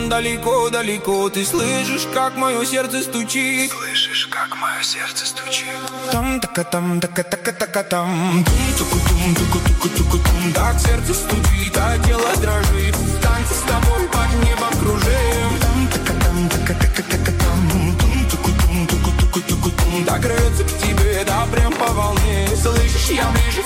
далеко-далеко. Ты слышишь, как мое сердце стучит? Слышишь, как мое сердце стучит? Там-така-там, така-така-така-там. Тум-туку-тум-туку-туку-туку-тум. Так сердце стучит, а тело дрожит. В танце с тобой под небом кружим. Там-така-там, така-така-така-там. Тум-туку-тум-туку-туку-туку-тум. Так рвется к тебе, да прям по волне. Слышишь, я ближе